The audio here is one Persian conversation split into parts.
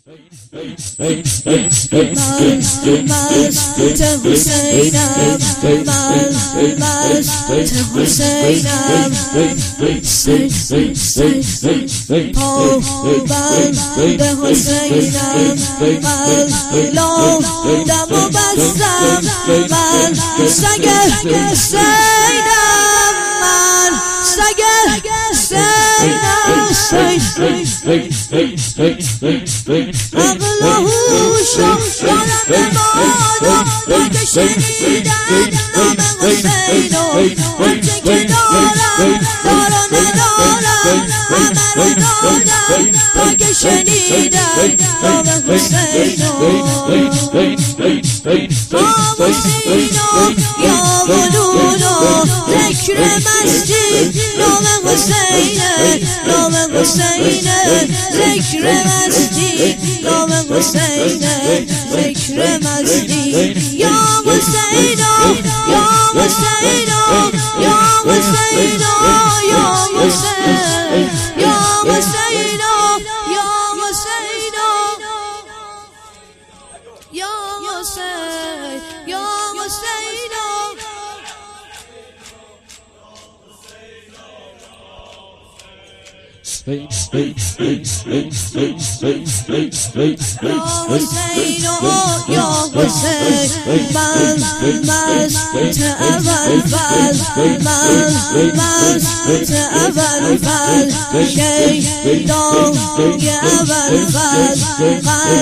مست حسینم مست حسینم پابند حسینم من لادم و بستم من سگ حسینم من سگ عقل و هوشم دارم نمادم تا که شنیدم نام حسین و آنچه که دارم ندارم همه رو دادم تا که شنیدم نام حسین یا ولود و ذکر مسجد نام حسین نام حسین ذکر مسجد نام حسین ذکر مسجد یا حسین یا حسین یا حسین یا حسین یا حسین یا حسین یا حسین یا حسین یا حسین من مست اول فضل من مست اول فضل شیدان اول فضل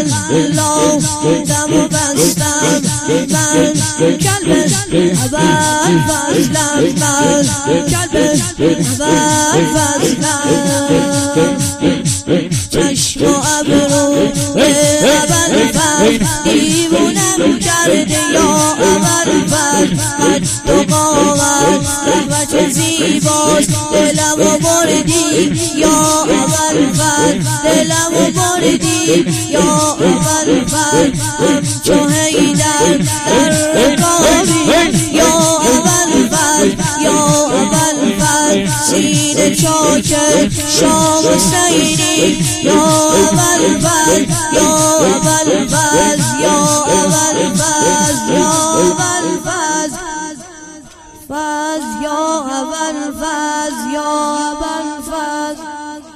قلبم و بستم من کلب اول فضلم من کلب اول فضلم چشم و ابرو اول فضل دیوونم کرده یا اول فضل قد و قامت و چه زیباست دلم و بردی یا اول فضل دلم و بردی یا اول فضل همچو حیدر در رکابی یا اول فضل یا اول فضل سینه چاکر شام حسینی یا اول فضل یا اول فضل یا اول فضل یا اول فضل فضل یا اول فضل یا اول فضل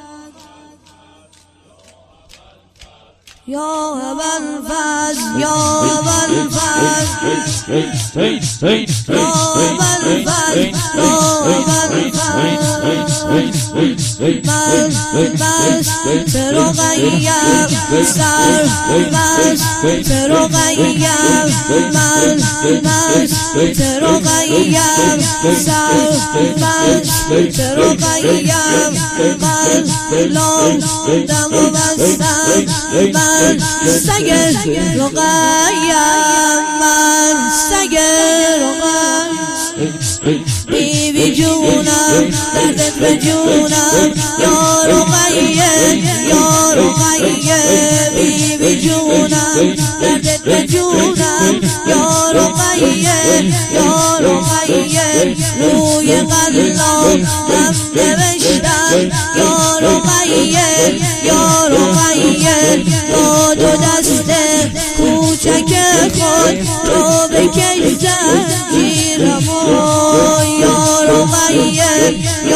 یا اول فضل یا اول فضل یا اول فضل یا اول من مست رقیم سر مست رقیم من مست رقیم سر مست رقیم من لادم و بستم من سگ رقیم من سگ رقیم بیبی جونم دردت به جونم یا رقیه یا رقیه بیبی جونم دردت به جونم یا رقیه یا رقیه روی قلام هم نوشتم یا رقیه یا رقیه با دو دست کوچک خود تو بکش زنجیرمو یا رقیه